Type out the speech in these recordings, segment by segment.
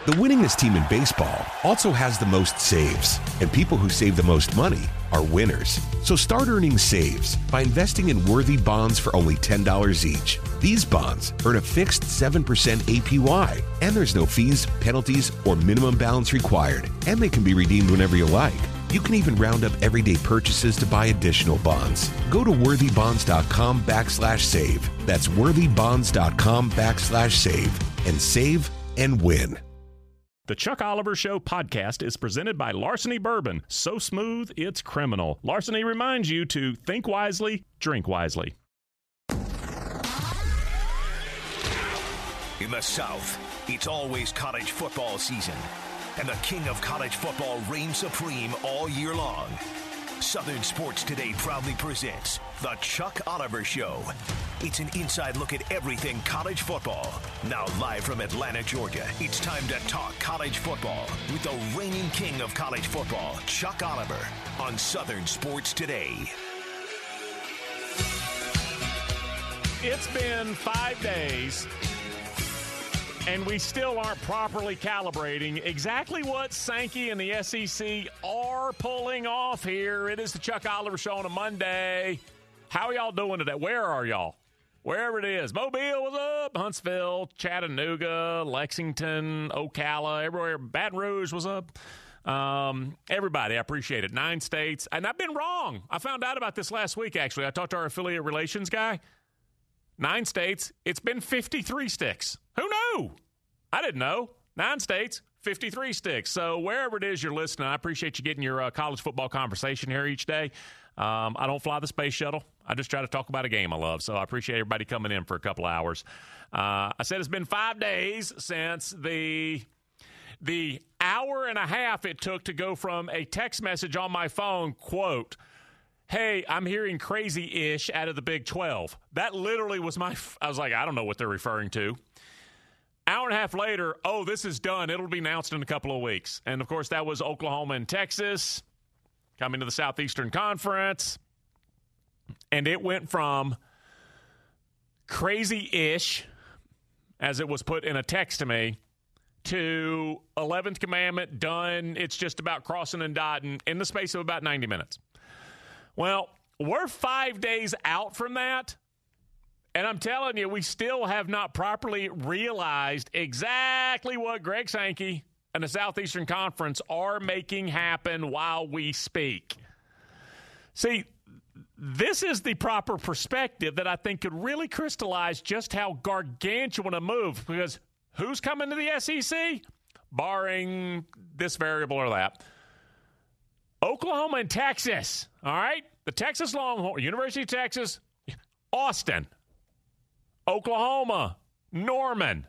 The winningest team in baseball also has the most saves, and people who save the most money are winners. So start earning saves by investing in worthy bonds for only $10 each. These bonds earn a fixed 7% APY, and there's no fees, penalties, or minimum balance required, and they can be redeemed whenever you like. You can even round up everyday purchases to buy additional bonds. Go to worthybonds.com/save. That's worthybonds.com/save and save and win. The Chuck Oliver Show podcast is presented by Larceny Bourbon. So smooth, it's criminal. Larceny reminds you to think wisely, drink wisely. In the South, it's always college football season, and the king of college football reigns supreme all year long. Southern Sports Today proudly presents The Chuck Oliver Show. It's an inside look at everything college football. Now live from Atlanta, Georgia, it's time to talk college football with the reigning king of college football, Chuck Oliver, on Southern Sports Today. It's been 5 days, and we still aren't properly calibrating exactly what Sankey and the SEC are pulling off here. It is the Chuck Oliver Show on a Monday. How are y'all doing today? Where are y'all? Wherever it is. Mobile was up. Huntsville, Chattanooga, Lexington, Ocala, everywhere. Baton Rouge was up. Everybody, I appreciate it. 9 states. And I've been wrong. I found out about this last week, actually. I talked to our affiliate relations guy. 9 states. It's been 53 sticks. Who knew? I didn't know. 9 states, 53 sticks. So wherever it is you're listening, I appreciate you getting your college football conversation here each day. I don't fly the space shuttle. I just try to talk about a game I love. So I appreciate everybody coming in for a couple of hours. I said it's been 5 days since the hour and a half it took to go from a text message on my phone, quote, "Hey, I'm hearing crazy-ish out of the Big 12. That literally was I was like, I don't know what they're referring to. Hour and a half later, oh, this is done. It'll be announced in a couple of weeks. And, of course, that was Oklahoma and Texas coming to the Southeastern Conference. And it went from crazy-ish, as it was put in a text to me, to 11th commandment, done. It's just about crossing and dotting in the space of about 90 minutes. Well, we're 5 days out from that, and I'm telling you, we still have not properly realized exactly what Greg Sankey and the Southeastern Conference are making happen while we speak. See, this is the proper perspective that I think could really crystallize just how gargantuan a move, because who's coming to the SEC? Barring this variable or that. Oklahoma and Texas, all right? The Texas Longhorns, University of Texas, Austin, Oklahoma, Norman.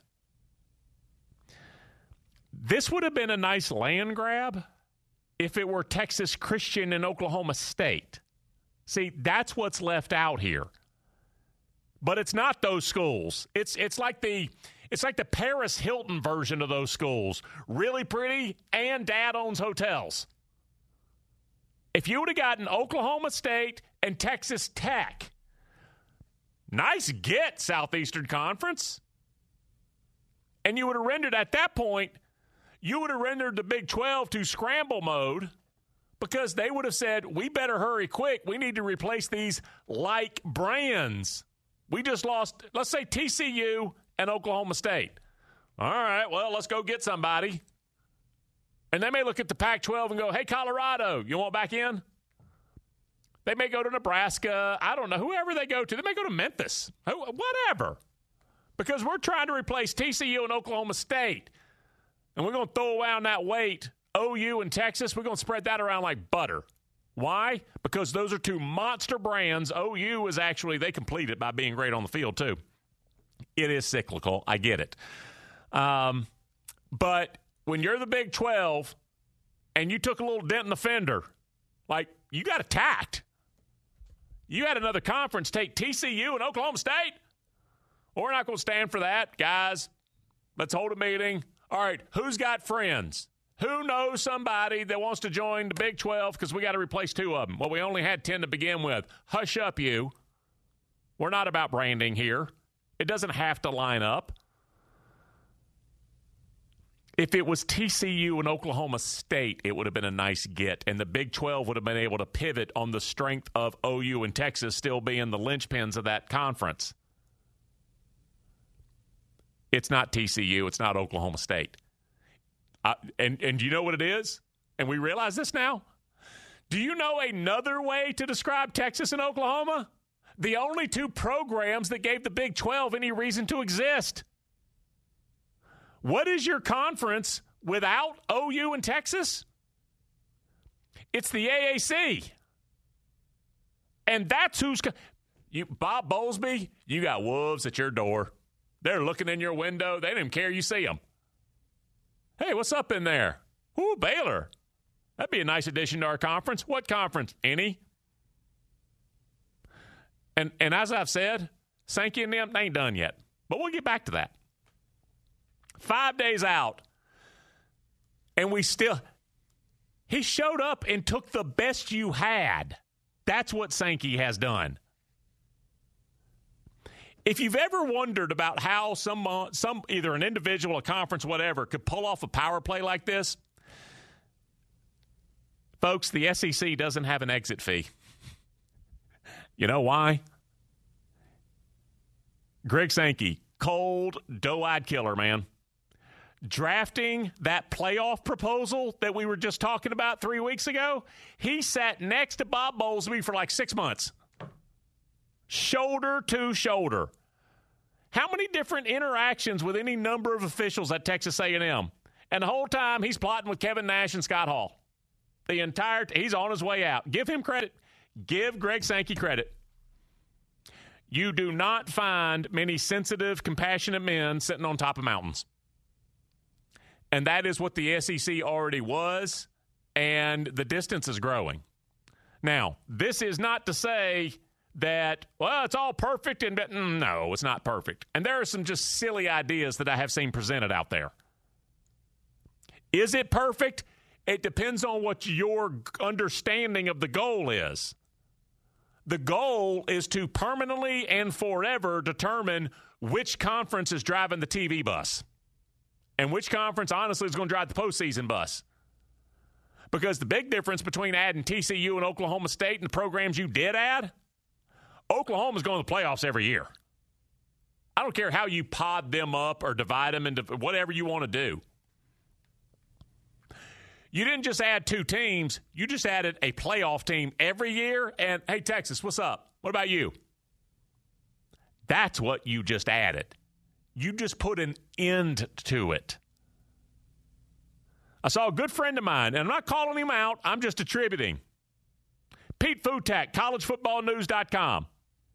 This would have been a nice land grab if it were Texas Christian and Oklahoma State. See, that's what's left out here. But it's not those schools. It's like the Paris Hilton version of those schools. Really pretty, and dad owns hotels. If you would have gotten Oklahoma State and Texas Tech, nice get, Southeastern Conference. And you would have rendered, at that point, you would have rendered the Big 12 to scramble mode, because they would have said, we better hurry quick. We need to replace these like brands. We just lost, let's say, TCU and Oklahoma State. All right, well, let's go get somebody. And they may look at the Pac-12 and go, hey, Colorado, you want back in? They may go to Nebraska. I don't know. Whoever they go to. They may go to Memphis. Whatever. Because we're trying to replace TCU and Oklahoma State. And we're going to throw around that weight. OU and Texas, we're going to spread that around like butter. Why? Because those are 2 monster brands. OU is actually, they complete it by being great on the field, too. It is cyclical. I get it. But when you're the Big 12 and you took a little dent in the fender, like, you got attacked. You had another conference take TCU and Oklahoma State. We're not going to stand for that, guys. Let's hold a meeting. All right, who's got friends? Who knows somebody that wants to join the Big 12 because we got to replace 2 of them? Well, we only had 10 to begin with. Hush up, you. We're not about branding here. It doesn't have to line up. If it was TCU and Oklahoma State, it would have been a nice get, and the Big 12 would have been able to pivot on the strength of OU and Texas still being the linchpins of that conference. It's not TCU. It's not Oklahoma State. And you know what it is? And we realize this now? Do you know another way to describe Texas and Oklahoma? The only two programs that gave the Big 12 any reason to exist. What is your conference without OU and Texas? It's the AAC. And that's who's Bob Bowlesby, you got wolves at your door. They're looking in your window. They don't even care you see them. Hey, what's up in there? Ooh, Baylor. That'd be a nice addition to our conference. What conference? Any? And as I've said, Sankey and them, they ain't done yet. But we'll get back to that. 5 days out, and he showed up and took the best you had. That's what Sankey has done. If you've ever wondered about how some either an individual, a conference, whatever, could pull off a power play like this, folks, the SEC doesn't have an exit fee. You know why? Greg Sankey, cold, doe-eyed killer, man. Drafting that playoff proposal that we were just talking about 3 weeks ago, he sat next to Bob Bowlesby for like 6 months. Shoulder to shoulder. How many different interactions with any number of officials at Texas A&M? And the whole time he's plotting with Kevin Nash and Scott Hall. He's on his way out. Give him credit. Give Greg Sankey credit. You do not find many sensitive, compassionate men sitting on top of mountains. And that is what the SEC already was, and the distance is growing. Now, this is not to say that, well, it's all perfect, and no, it's not perfect. And there are some just silly ideas that I have seen presented out there. Is it perfect? It depends on what your understanding of the goal is. The goal is to permanently and forever determine which conference is driving the TV bus. And which conference, honestly, is going to drive the postseason bus? Because the big difference between adding TCU and Oklahoma State and the programs you did add, Oklahoma's going to the playoffs every year. I don't care how you pod them up or divide them into whatever you want to do. You didn't just add two teams. You just added a playoff team every year. And, hey, Texas, what's up? What about you? That's what you just added. You just put an end to it. I saw a good friend of mine, and I'm not calling him out. I'm just attributing. Pete Futak, collegefootballnews.com.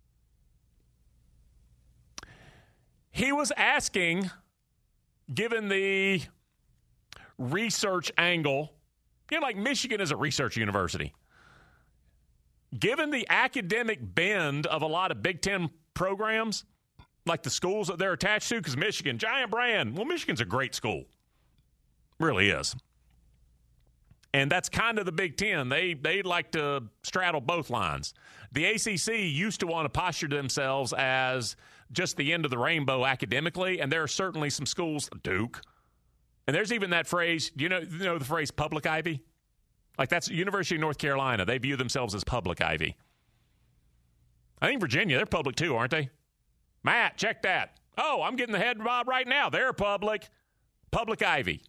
He was asking, given the research angle, like Michigan is a research university. Given the academic bend of a lot of Big Ten programs, like the schools that they're attached to, because Michigan, giant brand. Well, Michigan's a great school. Really is. And that's kind of the Big Ten. They like to straddle both lines. The ACC used to want to posture themselves as just the end of the rainbow academically, and there are certainly some schools, Duke, and there's even that phrase, you know the phrase public Ivy? Like that's University of North Carolina. They view themselves as public Ivy. I think Virginia, they're public too, aren't they? Matt, check that. Oh, I'm getting the head bob right now. They're public Ivy.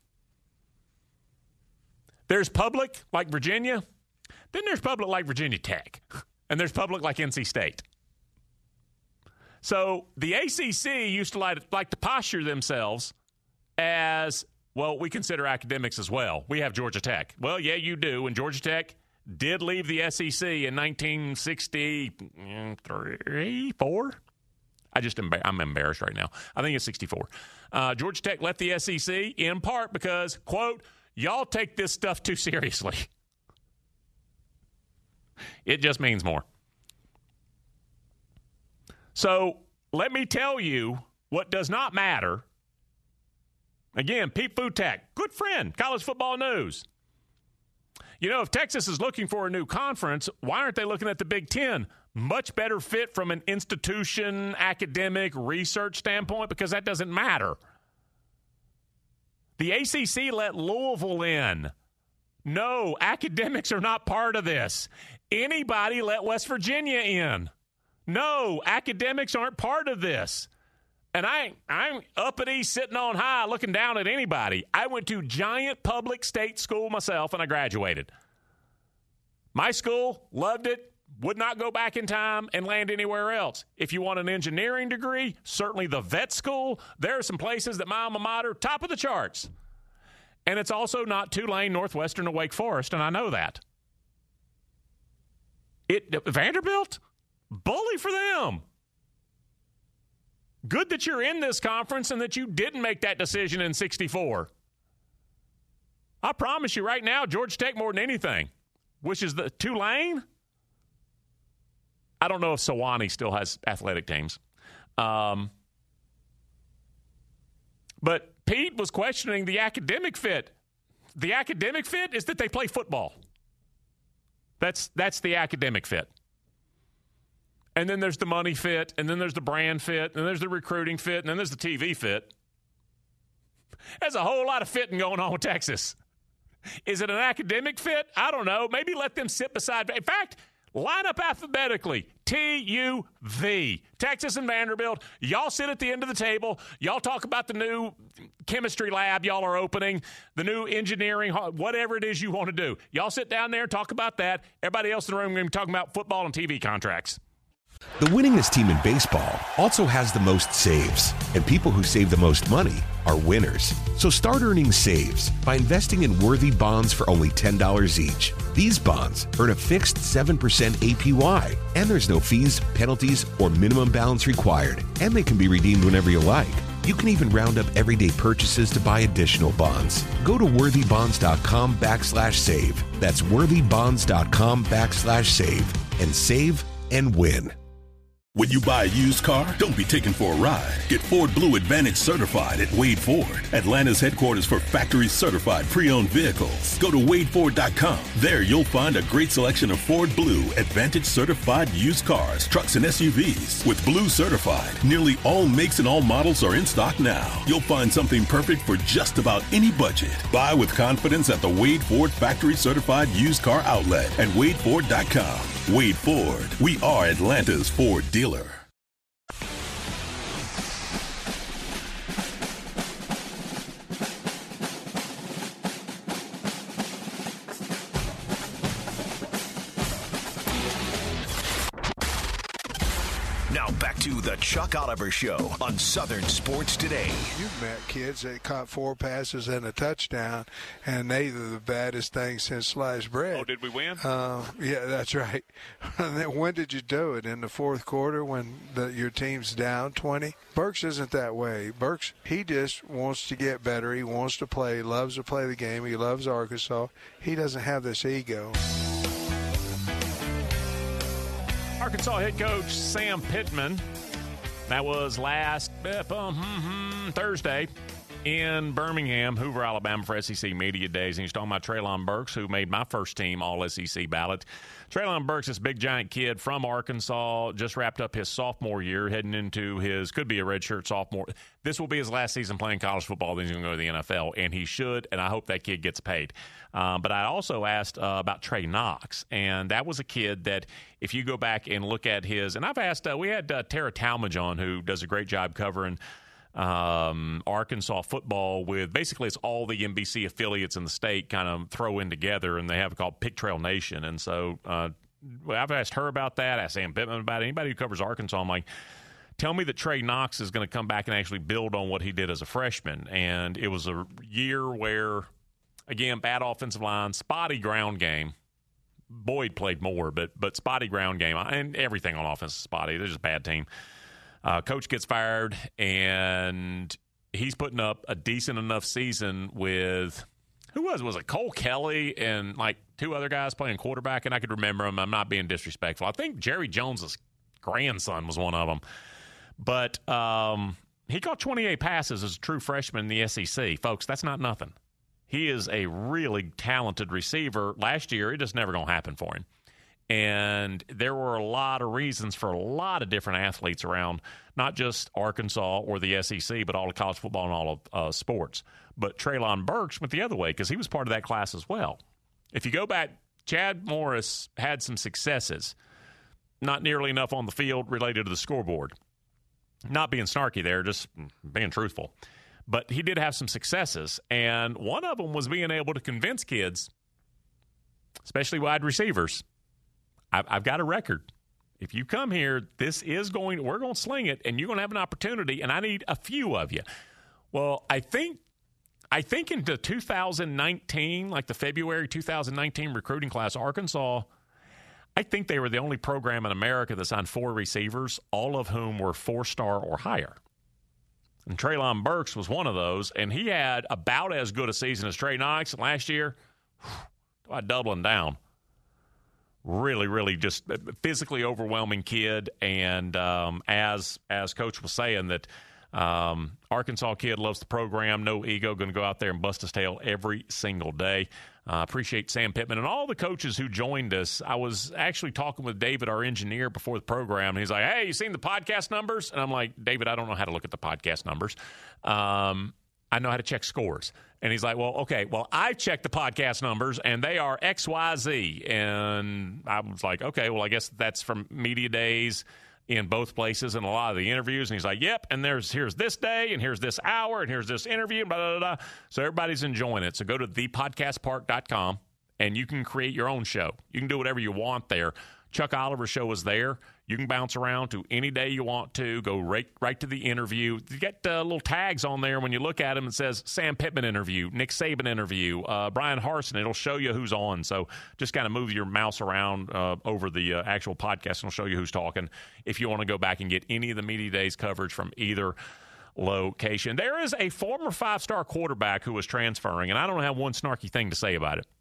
There's public like Virginia. Then there's public like Virginia Tech. And there's public like NC State. So the ACC used to like to posture themselves as, well, we consider academics as well. We have Georgia Tech. Well, yeah, you do. And Georgia Tech did leave the SEC in 1963, 4? I'm embarrassed right now. I think it's 64. Georgia Tech left the SEC in part because, quote, y'all take this stuff too seriously. It just means more. So let me tell you what does not matter. Again, Pete Futak, good friend, College Football News. If Texas is looking for a new conference, why aren't they looking at the Big Ten? Much better fit from an institution, academic, research standpoint, because that doesn't matter. The ACC let Louisville in. No, academics are not part of this. Anybody let West Virginia in. No, academics aren't part of this. And I'm uppity, sitting on high, looking down at anybody. I went to giant public state school myself, and I graduated. My school, loved it, would not go back in time and land anywhere else. If you want an engineering degree, certainly the vet school. There are some places that my alma mater, top of the charts. And it's also not Tulane, Northwestern, or Wake Forest, and I know that. Vanderbilt, bully for them. Good that you're in this conference and that you didn't make that decision in 64. I promise you right now, Georgia Tech more than anything, which is the Tulane. I don't know if Sewanee still has athletic teams. But Pete was questioning the academic fit. The academic fit is that they play football. That's the academic fit. And then there's the money fit, and then there's the brand fit, and there's the recruiting fit, and then there's the TV fit. There's a whole lot of fitting going on with Texas. Is it an academic fit? I don't know. Maybe let them sit beside. In fact, line up alphabetically. TUV. Texas and Vanderbilt. Y'all sit at the end of the table. Y'all talk about the new chemistry lab y'all are opening, the new engineering, whatever it is you want to do. Y'all sit down there and talk about that. Everybody else in the room is going to be talking about football and TV contracts. The winningest team in baseball also has the most saves, and people who save the most money are winners. So start earning saves by investing in worthy bonds for only $10 each. These bonds earn a fixed 7% APY, and there's no fees, penalties, or minimum balance required, and they can be redeemed whenever you like. You can even round up everyday purchases to buy additional bonds. Go to worthybonds.com/save. That's worthybonds.com/save and save and win. When you buy a used car, don't be taken for a ride. Get Ford Blue Advantage certified at Wade Ford, Atlanta's headquarters for factory certified pre-owned vehicles. Go to wadeford.com. There you'll find a great selection of Ford Blue Advantage certified used cars, trucks, and SUVs. With Blue certified, nearly all makes and all models are in stock now. You'll find something perfect for just about any budget. Buy with confidence at the Wade Ford factory certified used car outlet at wadeford.com. Wade Ford. We are Atlanta's Ford dealer. Now back to the Chuck Oliver Show on Southern Sports Today. You've met kids that caught 4 passes and a touchdown, and they are the baddest thing since sliced bread. Oh, did we win? Yeah, that's right. When did you do it? In the fourth quarter when your team's down 20? Burks isn't that way. Burks, he just wants to get better. He wants to play. He loves to play the game. He loves Arkansas. He doesn't have this ego. Arkansas head coach Sam Pittman. That was last Thursday in Birmingham, Hoover, Alabama, for SEC Media Days. And he's talking about Treylon Burks, who made my first team All-SEC ballot. Treylon Burks, this big, giant kid from Arkansas, just wrapped up his sophomore year, heading into his, could be a redshirt sophomore. This will be his last season playing college football. Then he's going to go to the NFL, and he should, and I hope that kid gets paid. But I also asked about Trey Knox, and that was a kid that if you go back and look at his, and I've asked, we had Tara Talmadge on, who does a great job covering Arkansas football with basically it's all the NBC affiliates in the state kind of throw in together, and they have it called Pick Trail Nation. And so I've asked her about that. I asked Sam Pittman about it. Anybody who covers Arkansas, I'm like, tell me that Trey Knox is going to come back and actually build on what he did as a freshman. And it was a year where, again, bad offensive line, spotty ground game. Boyd played more, but spotty ground game. And everything on offense is spotty. They're just a bad team. Coach gets fired, and he's putting up a decent enough season with – who was it? Was it Cole Kelly and, like, 2 other guys playing quarterback? And I could remember them. I'm not being disrespectful. I think Jerry Jones's grandson was one of them. But he caught 28 passes as a true freshman in the SEC. Folks, that's not nothing. He is a really talented receiver. Last year, it just never going to happen for him. And there were a lot of reasons for a lot of different athletes around, not just Arkansas or the SEC, but all of college football and all of sports. But Treylon Burks went the other way because he was part of that class as well. If you go back, Chad Morris had some successes, not nearly enough on the field related to the scoreboard. Not being snarky there, just being truthful. But he did have some successes, and one of them was being able to convince kids, especially wide receivers, I've got a record. If you come here, we're going to sling it, and you're going to have an opportunity, and I need a few of you. Well, I think into 2019, like the February 2019 recruiting class, Arkansas, I think they were the only program in America that signed 4 receivers, all of whom were 4-star or higher. And Treylon Burks was one of those, and he had about as good a season as Trey Knox. And last year, doubling down. Really, really just physically overwhelming kid. And as Coach was saying, that Arkansas kid loves the program, no ego, going to go out there and bust his tail every single day. Appreciate Sam Pittman and all the coaches who joined us. I was actually talking with David, our engineer, before the program. And he's like, hey, you seen the podcast numbers? And I'm like, David, I don't know how to look at the podcast numbers. I know how to check scores. And he's like, well, okay, well, I checked the podcast numbers, and they are XYZ. And I was like, okay, well, I guess that's from media days in both places and a lot of the interviews. And he's like, yep, and here's this day, and here's this hour, and here's this interview, blah, blah, blah. So everybody's enjoying it. So go to thepodcastpark.com, and you can create your own show. You can do whatever you want there. Chuck Oliver's show is there. You can bounce around to any day you want to. Go right to the interview. You get little tags on there when you look at them. It says Sam Pittman interview, Nick Saban interview, Brian Harsin. It'll show you who's on. So just kind of move your mouse around over the actual podcast, and it'll show you who's talking if you want to go back and get any of the media days coverage from either location. There is a former 5-star quarterback who is transferring, and I don't have one snarky thing to say about it.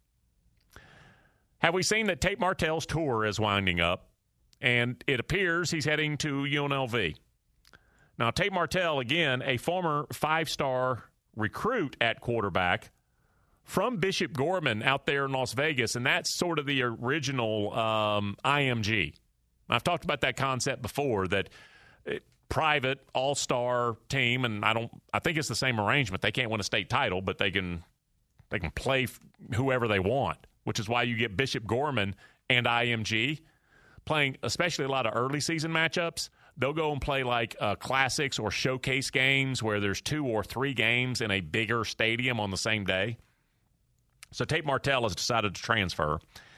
Have we seen that Tate Martell's tour is winding up, and it appears he's heading to UNLV? Now, Tate Martell, again, a former 5-star recruit at quarterback from Bishop Gorman out there in Las Vegas, and that's sort of the original IMG. I've talked about that concept before, that private all-star team, and I think it's the same arrangement. They can't win a state title, but they can play whoever they want, which is why you get Bishop Gorman and IMG playing, especially a lot of early season matchups. They'll go and play like classics or showcase games where there's 2 or 3 games in a bigger stadium on the same day. So Tate Martell has decided to transfer,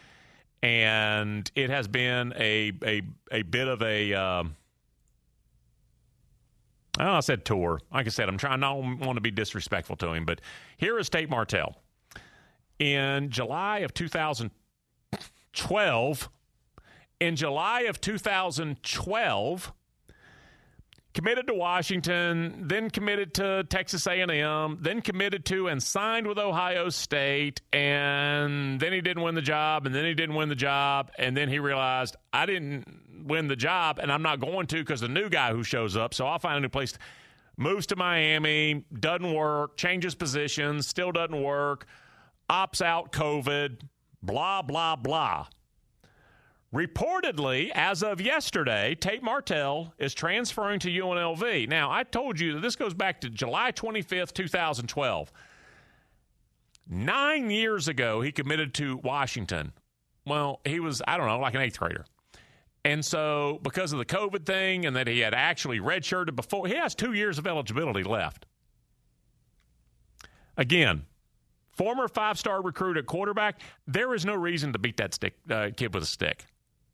and it has been a bit of a I said tour. Like I said, I don't want to be disrespectful to him, but here is Tate Martell. In July of 2012, committed to Washington, then committed to Texas A&M, then committed to and signed with Ohio State, and then he didn't win the job, and then he didn't win the job, and then he realized, I didn't win the job, and I'm not going to because the new guy who shows up, so I'll find a new place. Moves to Miami, doesn't work, changes positions, still doesn't work, opts out COVID, blah, blah, blah. Reportedly, as of yesterday, Tate Martell is transferring to UNLV. Now, I told you that this goes back to July 25th, 2012. 9 years ago, he committed to Washington. Well, he was, like an 8th grader. And so, because of the COVID thing and that he had actually redshirted before, he has 2 years of eligibility left. Again, former 5-star recruit at quarterback, there is no reason to beat that kid with a stick.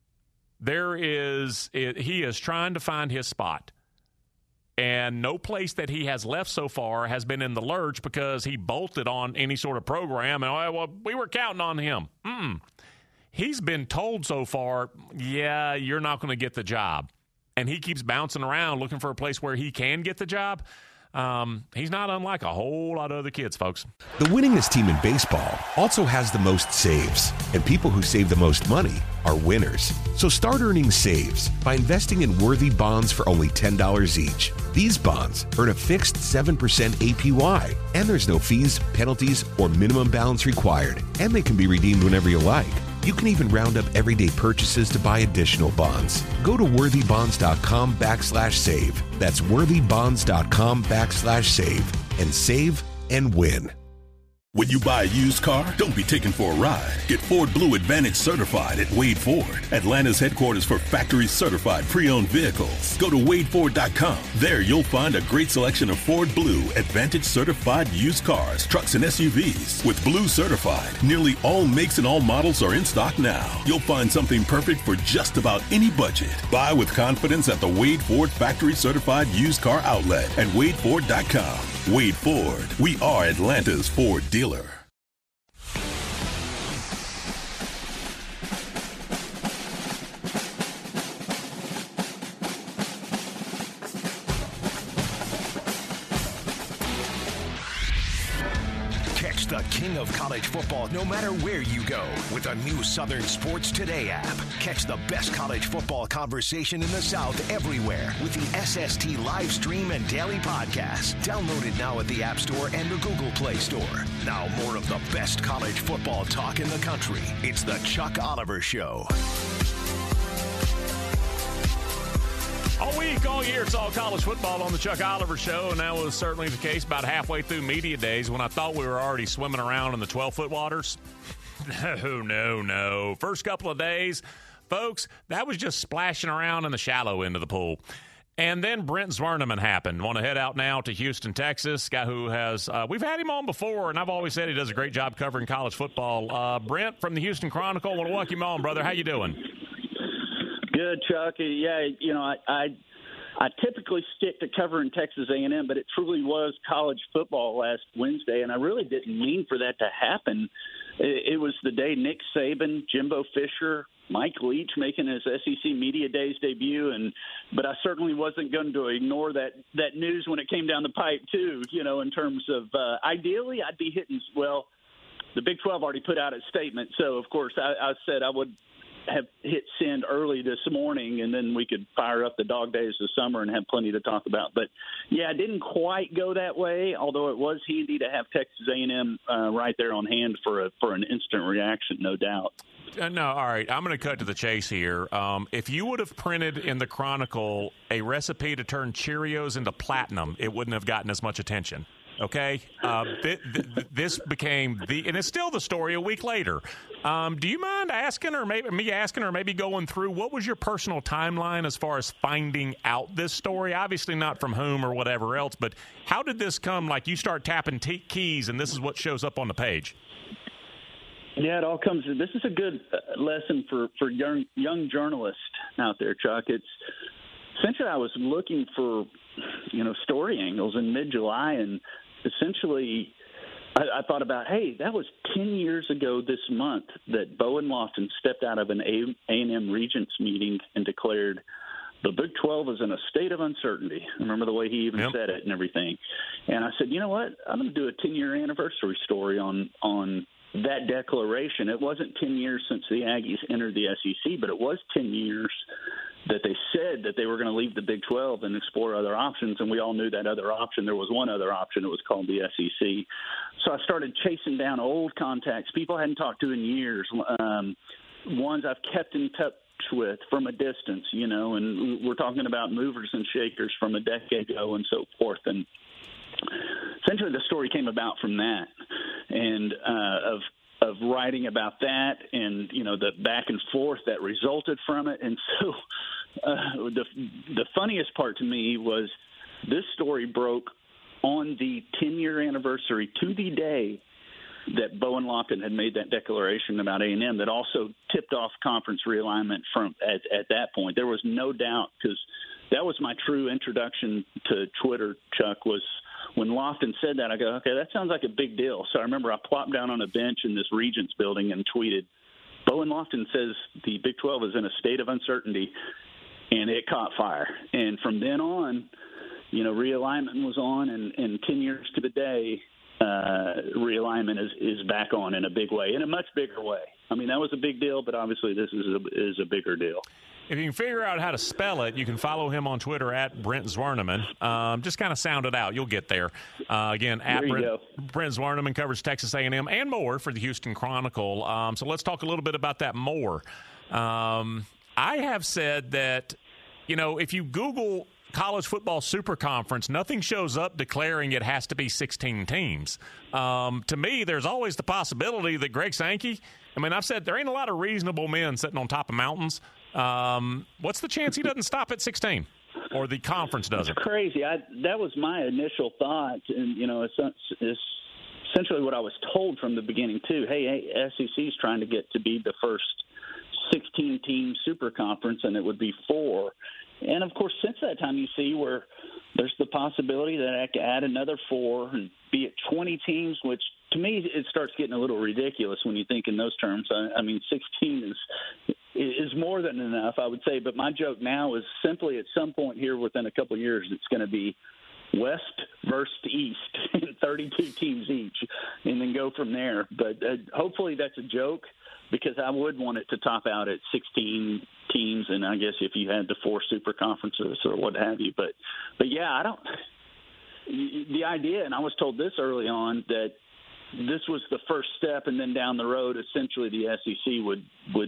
He is trying to find his spot. And no place that he has left so far has been in the lurch because he bolted on any sort of program. And, we were counting on him. He's been told so far, yeah, you're not going to get the job. And he keeps bouncing around looking for a place where he can get the job. He's not unlike a whole lot of other kids, folks. The winningest team in baseball also has the most saves, and people who save the most money are winners. So start earning saves by investing in worthy bonds for only $10 each. These bonds earn a fixed 7% APY, and there's no fees, penalties, or minimum balance required, and they can be redeemed whenever you like. You can even round up everyday purchases to buy additional bonds. Go to worthybonds.com/save. That's worthybonds.com/save and save and win. When you buy a used car, don't be taken for a ride. Get Ford Blue Advantage certified at Wade Ford, Atlanta's headquarters for factory certified pre-owned vehicles. Go to wadeford.com. There you'll find a great selection of Ford Blue Advantage certified used cars, trucks, and SUVs. With Blue certified, nearly all makes and all models are in stock now. You'll find something perfect for just about any budget. Buy with confidence at the Wade Ford factory certified used car outlet at wadeford.com. Wade Ford. We are Atlanta's Ford dealer. Catch the king of college football no matter where you go with the new Southern Sports Today app. Catch the best college football conversation in the South everywhere with the SST live stream and daily podcast. Download it now at the App Store and the Google Play Store. Now more of the best college football talk in the country. It's the Chuck Oliver Show. All week, all year, it's all college football on the Chuck Oliver Show, and that was certainly the case about halfway through media days when I thought we were already swimming around in the 12-foot waters. No. First couple of days, folks, that was just splashing around in the shallow end of the pool. And then Brent Zwerneman happened. Want to head out now to Houston, Texas, guy who has we've had him on before, and I've always said he does a great job covering college football. Brent from the Houston Chronicle, want to welcome you on, brother. How you doing? Good, Chuck. Yeah, I typically stick to covering Texas A&M, but it truly was college football last Wednesday, and I really didn't mean for that to happen. It was the day Nick Saban, Jimbo Fisher, Mike Leach making his SEC Media Days debut, but I certainly wasn't going to ignore that news when it came down the pipe too. In terms of ideally, I'd be hitting. Well, the Big 12 already put out a statement, so of course I said I would have hit send early this morning, and then we could fire up the dog days of summer and have plenty to talk about. But yeah, I didn't quite go that way, although it was handy to have Texas A&M right there on hand for an instant reaction, no doubt. No, all right. I'm going to cut to the chase here. If you would have printed in the Chronicle a recipe to turn Cheerios into platinum, it wouldn't have gotten as much attention. Okay, this became and it's still the story a week later. Do you mind asking, or maybe going through what was your personal timeline as far as finding out this story? Obviously not from whom or whatever else, but how did this come? Like you start tapping keys, and this is what shows up on the page. Yeah, it all comes. This is a good lesson for young journalists out there, Chuck. It's essentially I was looking for story angles in mid-July, and essentially I thought about, hey, that was 10 years ago this month that Bowen Lofton stepped out of an A&M Regents meeting and declared the Big 12 is in a state of uncertainty. Remember the way he even said it and everything. And I said, you know what, I'm going to do a 10-year anniversary story on that declaration. It wasn't 10 years since the Aggies entered the SEC, but it was 10 years that they said that they were going to leave the Big 12 and explore other options, and we all knew that other option. There was one other option. It was called the SEC. So I started chasing down old contacts, people I hadn't talked to in years, ones I've kept in touch with from a distance, and we're talking about movers and shakers from a decade ago and so forth. And essentially the story came about from that, and of writing about that and, the back and forth that resulted from it. And so the funniest part to me was this story broke on the 10-year anniversary to the day that Bowen Lofton had made that declaration about A&M that also tipped off conference realignment at that point. There was no doubt, because that was my true introduction to Twitter, Chuck, was when Lofton said that. I go, okay, that sounds like a big deal. So I remember I plopped down on a bench in this Regents building and tweeted, Bowen Lofton says the Big 12 is in a state of uncertainty, and it caught fire. And from then on, realignment was on, and 10 years to the day, realignment is back on in a big way, in a much bigger way. I mean, that was a big deal, but obviously this is a bigger deal. If you can figure out how to spell it, you can follow him on Twitter at Brent Zwerneman. Just kind of sound it out. You'll get there. Again, at Brent Zwerneman covers Texas A&M and more for the Houston Chronicle. So let's talk a little bit about that more. I have said that, if you Google College Football Super Conference, nothing shows up declaring it has to be 16 teams. To me, there's always the possibility that Greg Sankey, I've said there ain't a lot of reasonable men sitting on top of mountains. What's the chance he doesn't stop at 16 or the conference doesn't? It's crazy. That was my initial thought. And, it's essentially what I was told from the beginning, too. Hey, SEC's trying to get to be the first 16-team super conference, and it would be 4. And, of course, since that time, you see where there's the possibility that I could add another 4 and be at 20 teams, which to me it starts getting a little ridiculous when you think in those terms. 16 is more than enough, I would say. But my joke now is simply at some point here within a couple of years, it's going to be West versus East, 32 teams each, and then go from there. But hopefully that's a joke, because I would want it to top out at 16 teams, and I guess if you had the 4 super conferences or what have you. But yeah, the idea, and I was told this early on, that this was the first step, and then down the road, essentially the SEC would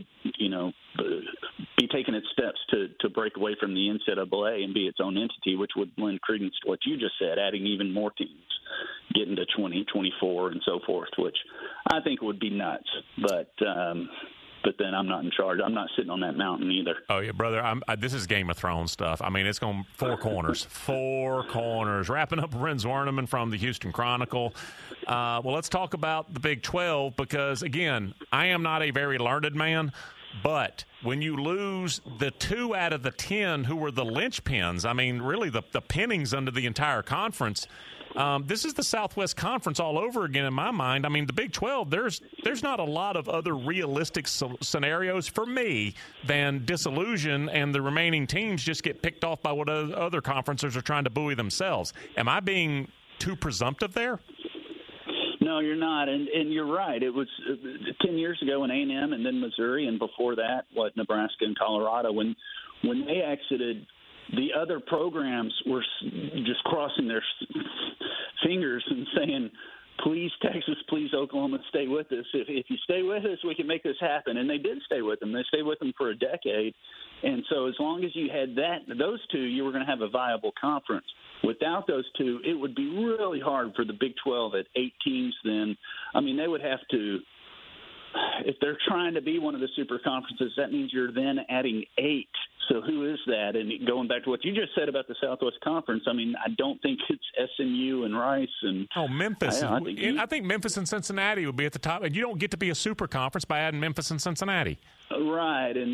be taking its steps to break away from the NCAA and be its own entity, which would lend credence to what you just said, adding even more teams, getting to 20, 24, and so forth, which I think would be nuts. But then I'm not in charge. I'm not sitting on that mountain either. Oh, yeah, brother. This is Game of Thrones stuff. It's going 4 corners. 4 corners. Wrapping up Brent Zwerneman from the Houston Chronicle. Well, let's talk about the Big 12 because, again, I am not a very learned man, but when you lose the 2 out of the 10 who were the linchpins, really the pinnings under the entire conference, this is the Southwest Conference all over again in my mind. The Big 12, there's not a lot of other realistic scenarios for me than disillusion and the remaining teams just get picked off by what other conferences are trying to buoy themselves. Am I being too presumptive there? No, you're not, and you're right. It was 10 years ago in A&M and then Missouri, and before that, Nebraska and Colorado. When they exited, the other programs were just crossing their fingers and saying, please, Texas, please, Oklahoma, stay with us. If you stay with us, we can make this happen. And they did stay with them. They stayed with them for a decade. And so as long as you had those 2, you were going to have a viable conference. Without those 2, it would be really hard for the Big 12 at 8 teams then. They would have to – if they're trying to be one of the super conferences, that means you're then adding 8. So who is that? And going back to what you just said about the Southwest Conference, I don't think it's SMU and Rice and Memphis. I think Memphis and Cincinnati would be at the top. And you don't get to be a super conference by adding Memphis and Cincinnati. Right, and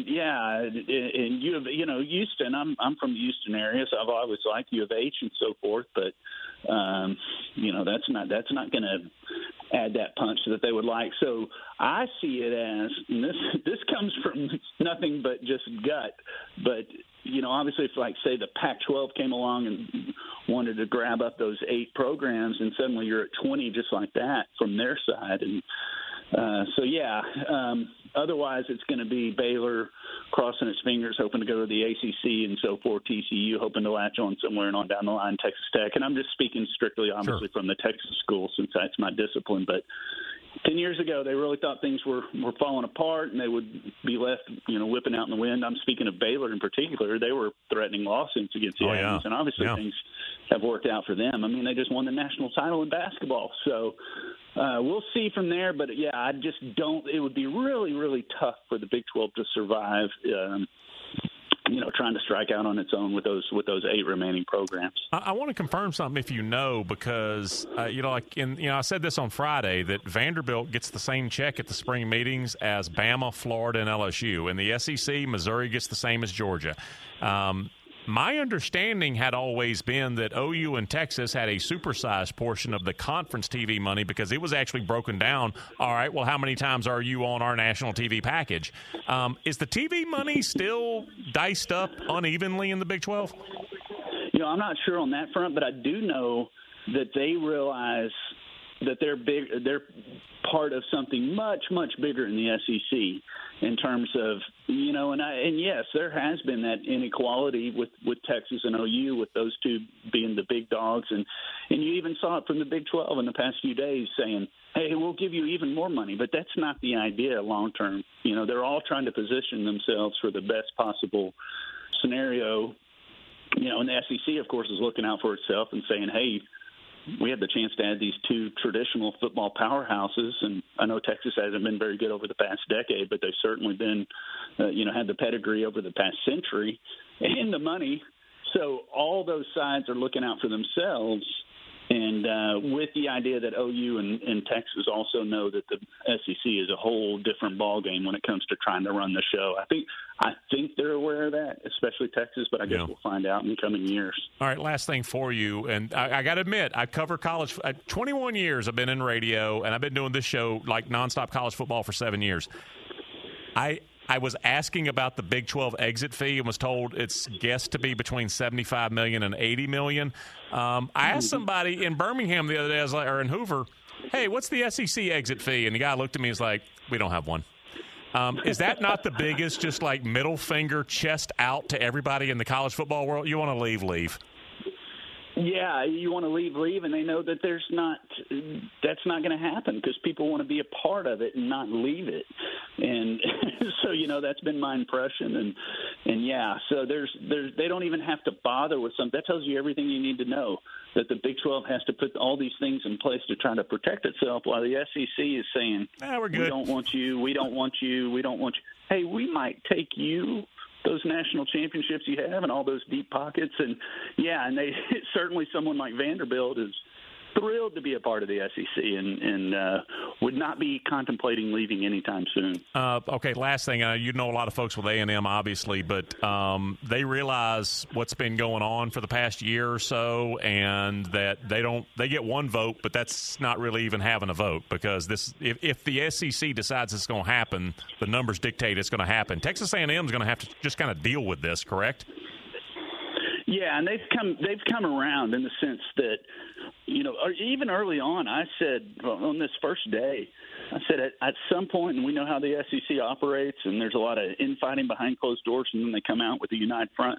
Houston. I'm from the Houston area, so I've always liked U of H and so forth. But that's not going to add that punch that they would like. So I see it as, and this comes from nothing but just gut. But obviously, if say the Pac-12 came along and wanted to grab up those 8 programs, and suddenly you're at 20 just like that from their side, and otherwise it's going to be Baylor crossing its fingers, hoping to go to the ACC and so forth, TCU hoping to latch on somewhere and on down the line, Texas Tech. And I'm just speaking strictly, obviously, from the Texas school since that's my discipline. But 10 years ago, they really thought things were falling apart and they would be left, whipping out in the wind. I'm speaking of Baylor in particular. They were threatening lawsuits against the Aggies, and obviously things have worked out for them. They just won the national title in basketball. So we'll see from there. But, I just don't – it would be really, really tough for the Big 12 to survive trying to strike out on its own with those 8 remaining programs. I want to confirm something because I said this on Friday that Vanderbilt gets the same check at the spring meetings as Bama, Florida, and LSU. In the SEC, Missouri gets the same as Georgia. My understanding had always been that OU and Texas had a supersized portion of the conference TV money because it was actually broken down. All right, well, how many times are you on our national TV package? Is the TV money still diced up unevenly in the Big 12? I'm not sure on that front, but I do know that they realize that they're big. They're part of something much, much bigger in the SEC in terms of, and yes, there has been that inequality with Texas and OU, with those two being the big dogs. And you even saw it from the Big 12 in the past few days saying, hey, we'll give you even more money. But that's not the idea long term. They're all trying to position themselves for the best possible scenario. And the SEC, of course, is looking out for itself and saying, hey, we had the chance to add these two traditional football powerhouses, and I know Texas hasn't been very good over the past decade, but they've certainly been, had the pedigree over the past century and the money. So all those sides are looking out for themselves, and with the idea that OU and Texas also know that the SEC is a whole different ballgame when it comes to trying to run the show. I think they're aware of that, especially Texas, but I guess we'll find out in the coming years. All right, last thing for you, and I got to admit, I cover college. 21 years I've been in radio, and I've been doing this show like nonstop college football for 7 years. I was asking about the Big 12 exit fee and was told it's guessed to be between $75 million and $80 million. I asked somebody in Birmingham the other day, or in Hoover, hey, what's the SEC exit fee? And the guy looked at me and was like, we don't have one. Is that not the biggest, just like middle finger, chest out to everybody in the college football world? You want to leave. Yeah, you want to leave, and they know that that's not going to happen because people want to be a part of it and not leave it. And so, that's been my impression. And yeah, so they don't even have to bother with something. That tells you everything you need to know, that the Big 12 has to put all these things in place to try to protect itself, while the SEC is saying, we're good. We don't want you. Hey, we might take you those national championships you have and all those deep pockets. And they certainly, someone like Vanderbilt is thrilled to be a part of the SEC and would not be contemplating leaving anytime soon. Okay, last thing. You know a lot of folks with A&M, obviously, but they realize what's been going on for the past year or so, and that they get one vote, but that's not really even having a vote, because if the SEC decides it's going to happen, the numbers dictate it's going to happen. Texas A&M is going to have to just kind of deal with this, correct? Yeah, and they've come around in the sense that, or even early on, I said on this first day, I said at some point, and we know how the SEC operates, and there's a lot of infighting behind closed doors, and then they come out with a united front.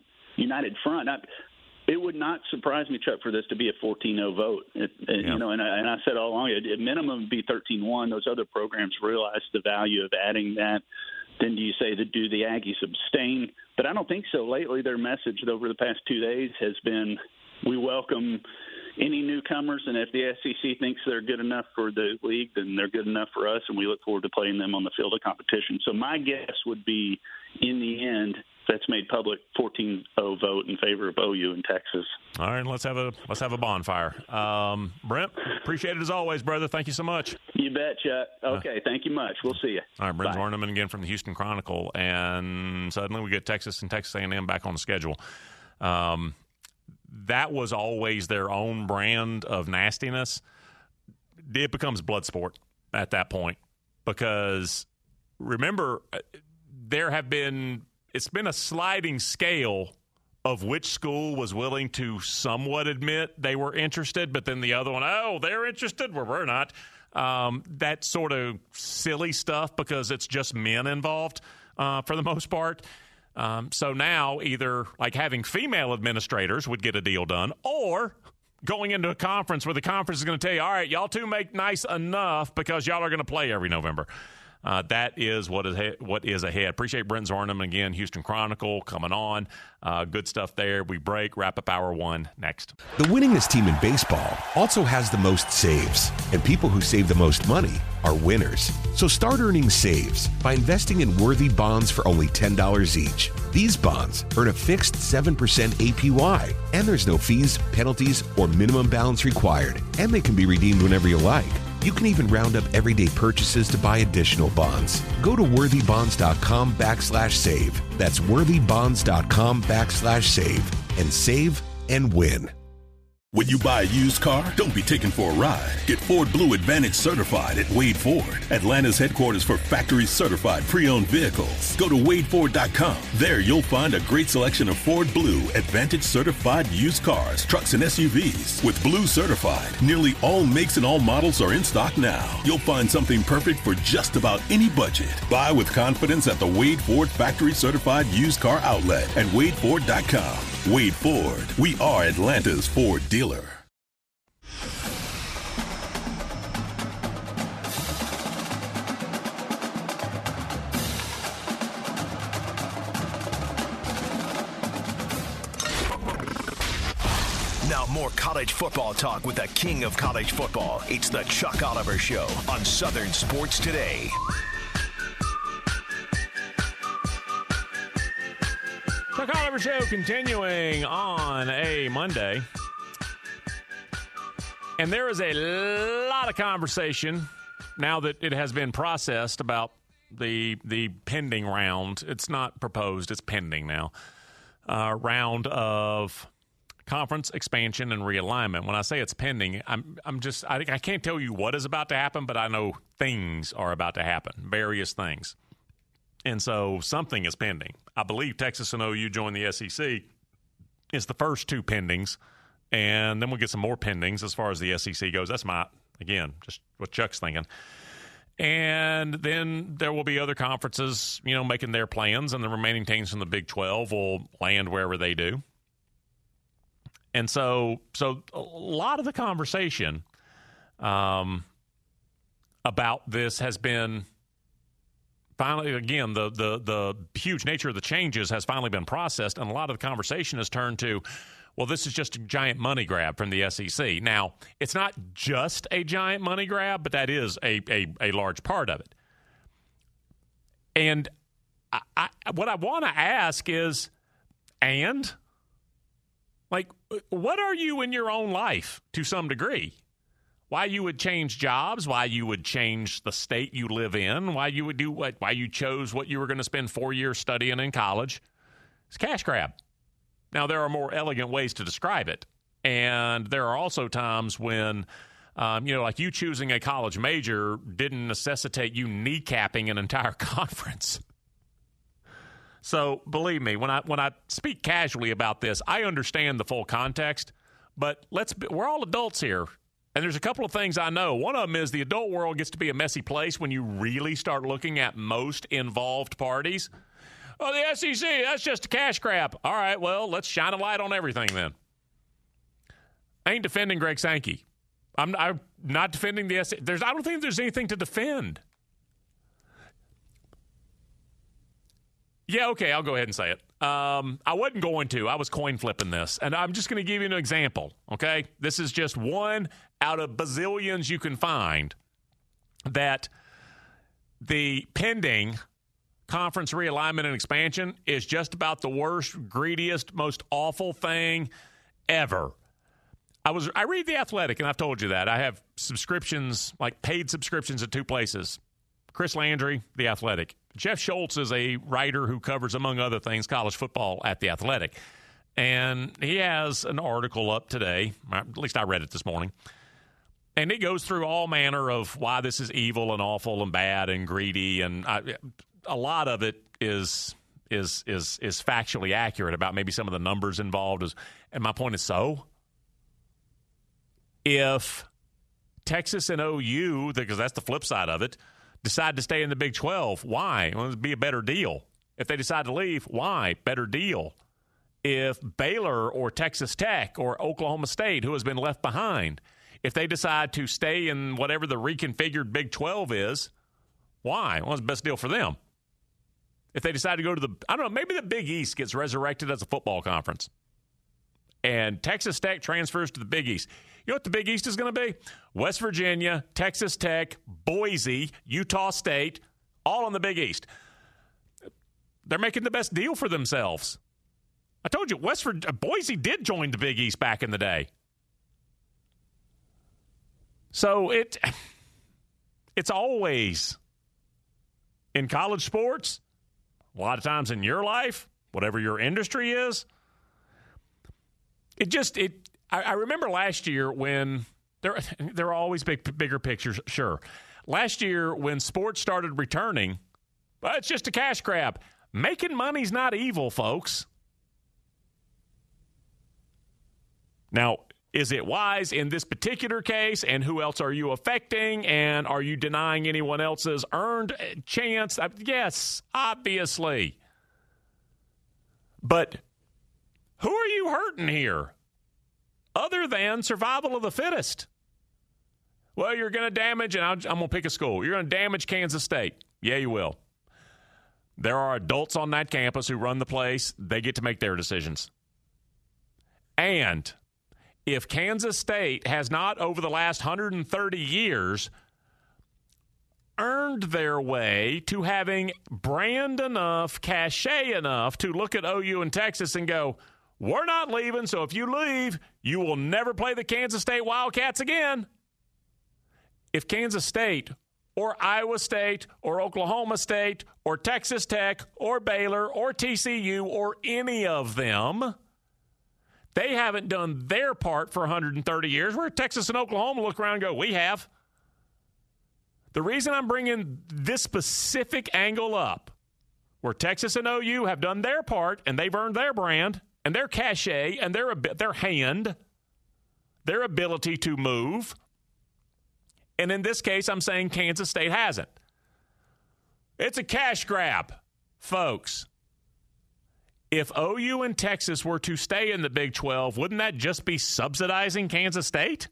It would not surprise me, Chuck, for this to be a 14-0 vote. And I said all along, at minimum, it'd be 13-1. Those other programs realize the value of adding that. Then do you say that do the Aggies abstain? But I don't think so. Lately, their message over the past 2 days has been, we welcome any newcomers, and if the SEC thinks they're good enough for the league, then they're good enough for us, and we look forward to playing them on the field of competition. So my guess would be, in the end, that's made public, 14-0 vote in favor of OU in Texas. All right, let's have a bonfire. Brent, appreciate it as always, brother. Thank you so much. You bet, Chuck. Okay, thank you much. We'll see you. All right, Brent Zorneman again from the Houston Chronicle, and suddenly we get Texas and Texas A&M back on the schedule. That was always their own brand of nastiness. It becomes blood sport at that point, because remember, it's been a sliding scale of which school was willing to somewhat admit they were interested, but then the other one, they're interested, we're not. That sort of silly stuff, because it's just men involved for the most part. So now either like having female administrators would get a deal done, or going into a conference where the conference is going to tell you, all right, y'all two make nice enough because y'all are going to play every November. That is what is ahead. Appreciate Brent Zorneman again, Houston Chronicle, coming on. Good stuff there. We break, wrap up hour one next. The winningest team in baseball also has the most saves, and people who save the most money are winners. So start earning saves by investing in worthy bonds for only $10 each. These bonds earn a fixed 7% APY, and there's no fees, penalties, or minimum balance required, and they can be redeemed whenever you like. You can even round up everyday purchases to buy additional bonds. Go to worthybonds.com/save. That's worthybonds.com/save and save and win. When you buy a used car, don't be taken for a ride. Get Ford Blue Advantage certified at Wade Ford, Atlanta's headquarters for factory certified pre-owned vehicles. Go to wadeford.com. There you'll find a great selection of Ford Blue Advantage certified used cars, trucks, and SUVs. With Blue certified, nearly all makes and all models are in stock now. You'll find something perfect for just about any budget. Buy with confidence at the Wade Ford factory certified used car outlet at wadeford.com. Wade Ford. We are Atlanta's Ford dealer. Now more college football talk with the king of college football. It's the Chuck Oliver Show on Southern Sports Today. Chuck Oliver Show continuing on a Monday. And there is a lot of conversation now that it has been processed about the pending round. It's not proposed, it's pending now. Round of conference expansion and realignment. When I say it's pending, I can't tell you what is about to happen, but I know things are about to happen, various things. And so something is pending. I believe Texas and OU join the SEC. It's the first two pendings, and then we'll get some more pendings as far as the SEC goes. That's just what Chuck's thinking. And then there will be other conferences, making their plans, and the remaining teams from the Big 12 will land wherever they do. And so a lot of the conversation about this has been finally, again, the huge nature of the changes has finally been processed, and a lot of the conversation has turned to, well, this is just a giant money grab from the SEC. Now, it's not just a giant money grab, but that is a large part of it. And what I want to ask is, what are you in your own life to some degree? Why you would change jobs, why you would change the state you live in, why you would do why you chose what you were going to spend 4 years studying in college. It's a cash grab. Now, there are more elegant ways to describe it. And there are also times when, like you choosing a college major didn't necessitate you kneecapping an entire conference. So believe me, when I speak casually about this, I understand the full context, but we're all adults here. And there's a couple of things I know. One of them is the adult world gets to be a messy place when you really start looking at most involved parties. Oh, the SEC, that's just a cash grab. All right, well, let's shine a light on everything then. I ain't defending Greg Sankey. I'm not defending the SEC. I don't think there's anything to defend. Yeah, okay, I'll go ahead and say it. I wasn't going to. I was coin flipping this. And I'm just going to give you an example, okay? This is just one out of bazillions you can find that the pending conference realignment and expansion is just about the worst, greediest, most awful thing ever. I read The Athletic, and I've told you that. I have subscriptions, like paid subscriptions at two places. Chris Landry, The Athletic. Jeff Schultz is a writer who covers, among other things, college football at The Athletic. And he has an article up today, at least I read it this morning, and it goes through all manner of why this is evil and awful and bad and greedy, and a lot of it is factually accurate about maybe some of the numbers involved. And my point is, so if Texas and OU, because that's the flip side of it, decide to stay in the Big 12, why? Well, it'd be a better deal. If they decide to leave, why? Better deal. If Baylor or Texas Tech or Oklahoma State, who has been left behind, if they decide to stay in whatever the reconfigured Big 12 is, why? Well, it's the best deal for them. If they decide to go to maybe the Big East gets resurrected as a football conference and Texas Tech transfers to the Big East. You know what the Big East is going to be? West Virginia, Texas Tech, Boise, Utah State, all on the Big East. They're making the best deal for themselves. I told you, Boise did join the Big East back in the day. So it's always in college sports, a lot of times in your life, whatever your industry is, I remember last year when there are always bigger pictures, sure. Last year when sports started returning, but it's just a cash grab. Making money's not evil, folks. Now, is it wise in this particular case? And who else are you affecting? And are you denying anyone else's earned chance? Yes, obviously. But who are you hurting here? Other than survival of the fittest. Well, you're going to damage, and I'm going to pick a school. You're going to damage Kansas State. Yeah, you will. There are adults on that campus who run the place. They get to make their decisions. And if Kansas State has not, over the last 130 years, earned their way to having brand enough, cachet enough to look at OU and Texas and go, we're not leaving, so if you leave, you will never play the Kansas State Wildcats again. If Kansas State or Iowa State or Oklahoma State or Texas Tech or Baylor or TCU or any of them, they haven't done their part for 130 years, where Texas and Oklahoma look around and go, we have. The reason I'm bringing this specific angle up, where Texas and OU have done their part and they've earned their brand and their cachet and their hand, their ability to move. And in this case, I'm saying Kansas State hasn't. It's a cash grab, folks. If OU and Texas were to stay in the Big 12, wouldn't that just be subsidizing Kansas State?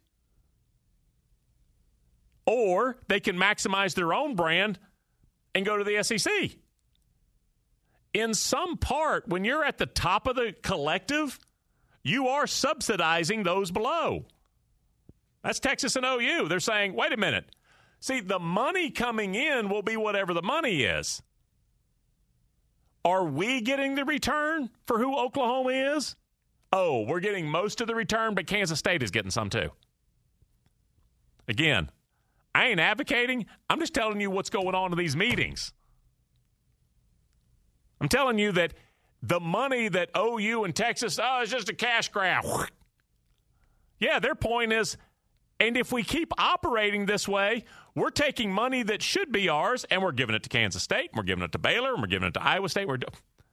Or they can maximize their own brand and go to the SEC. In some part, when you're at the top of the collective, you are subsidizing those below. That's Texas and OU. They're saying, wait a minute. See, the money coming in will be whatever the money is. Are we getting the return for who Oklahoma is? Oh, we're getting most of the return, but Kansas State is getting some too. Again, I ain't advocating. I'm just telling you what's going on in these meetings. I'm telling you that the money that OU and Texas, it's just a cash grab. Yeah, their point is, and if we keep operating this way, we're taking money that should be ours, and we're giving it to Kansas State, and we're giving it to Baylor, and we're giving it to Iowa State. Why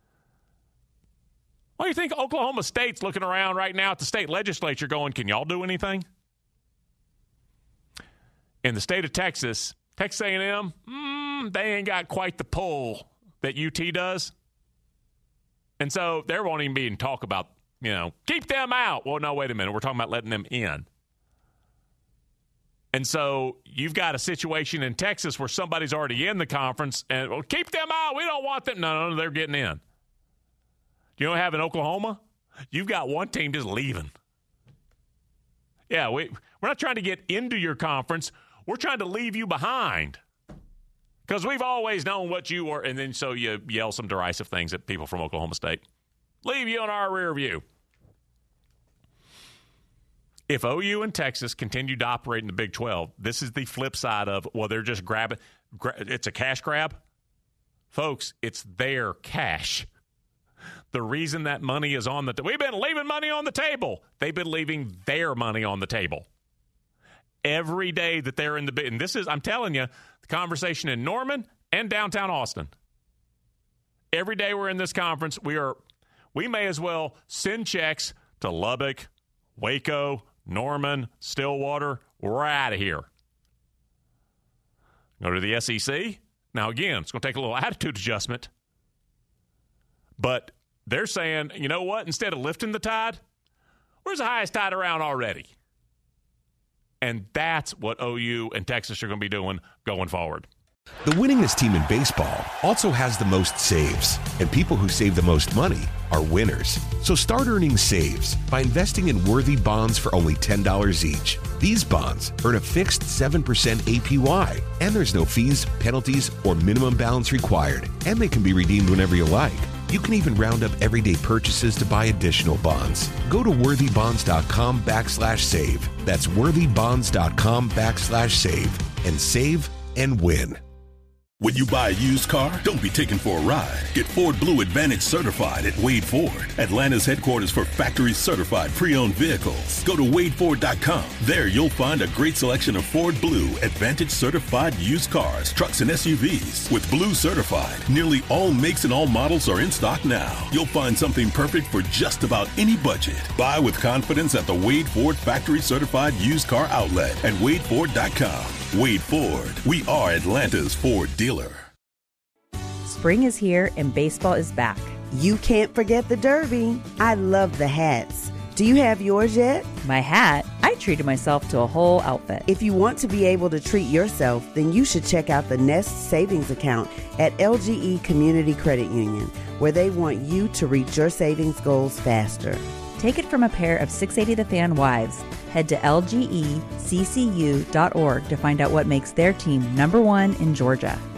do you think Oklahoma State's looking around right now at the state legislature going, can y'all do anything? In the state of Texas, Texas A&M, they ain't got quite the pull that UT does. And so there won't even be any talk about, keep them out. Well, no, wait a minute. We're talking about letting them in. And so you've got a situation in Texas where somebody's already in the conference and, well, keep them out. We don't want them. No, they're getting in. You don't have in Oklahoma? You've got one team just leaving. Yeah, we're not trying to get into your conference. We're trying to leave you behind because we've always known what you were. And then so you yell some derisive things at people from Oklahoma State. Leave you in our rear view. If OU and Texas continue to operate in the Big 12, this is the flip side of, well, they're just grabbing. It's a cash grab. Folks, it's their cash. The reason that money is on we've been leaving money on the table. They've been leaving their money on the table. Every day that they're in and this is, I'm telling you, the conversation in Norman and downtown Austin. Every day we're in this conference, we may as well send checks to Lubbock, Waco, Norman, Stillwater. We're out of here. Go to the SEC. Now, again, it's going to take a little attitude adjustment. But they're saying, you know what? Instead of lifting the tide, where's the highest tide around already? And that's what OU and Texas are going to be doing going forward. The winningest team in baseball also has the most saves, and people who save the most money are winners. So start earning saves by investing in worthy bonds for only $10 each. These bonds earn a fixed 7% APY, and there's no fees, penalties, or minimum balance required, and they can be redeemed whenever you like. You can even round up everyday purchases to buy additional bonds. Go to worthybonds.com/save. That's worthybonds.com/save and save and win. When you buy a used car, don't be taken for a ride. Get Ford Blue Advantage certified at Wade Ford, Atlanta's headquarters for factory certified pre-owned vehicles. Go to wadeford.com. There you'll find a great selection of Ford Blue Advantage certified used cars, trucks, and SUVs. With Blue certified, nearly all makes and all models are in stock now. You'll find something perfect for just about any budget. Buy with confidence at the Wade Ford factory certified used car outlet at wadeford.com. Wade Ford, we are Atlanta's Ford dealer. Spring is here and baseball is back. You can't forget the Derby. I love the hats. Do you have yours yet? My hat? I treated myself to a whole outfit. If you want to be able to treat yourself, then you should check out the Nest Savings Account at LGE Community Credit Union, where they want you to reach your savings goals faster. Take it from a pair of 680 The Fan wives. Head to lgeccu.org to find out what makes their team #1 in Georgia.